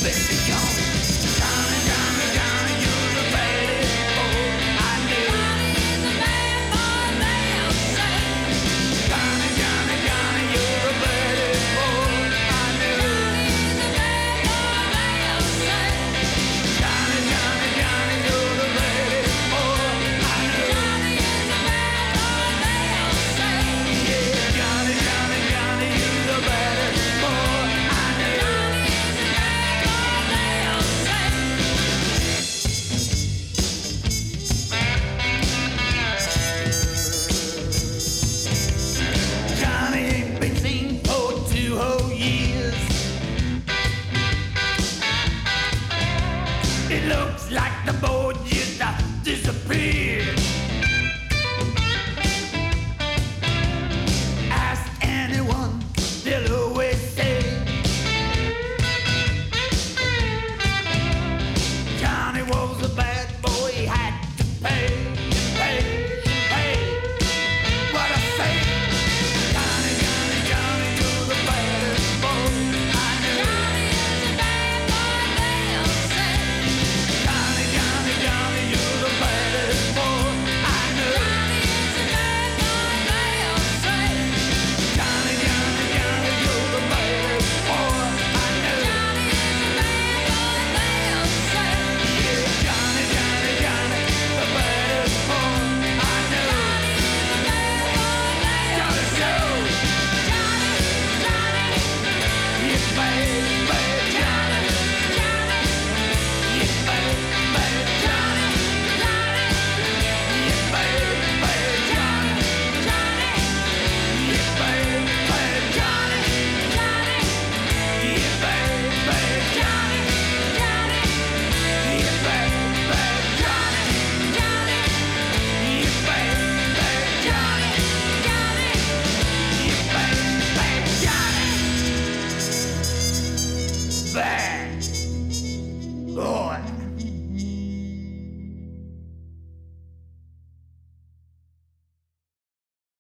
It looks like the boat just disappeared. Ask anyone, they'll always say Johnny was a bad boy, he had to pay what I say. Johnny, Johnny, Johnny, you're the baddest boy I knew. Johnny is a bad boy, they'll say. Johnny, Johnny, Johnny, you're the baddest boy I knew. Johnny, Johnny, Johnny, you're the baddest boy I knew. Yeah, Johnny, Johnny, Johnny, the baddest boy I knew. Johnny Show. Yeah, bad, bad Johnny. Yeah, bad, bad Johnny. Yeah, bad, bad Johnny. Yeah, bad, bad Johnny. Yeah, bad, bad Johnny. Yeah, bad, bad Johnny. Yeah, bad, bad Johnny. Yeah, bad, bad Johnny. Bad boy.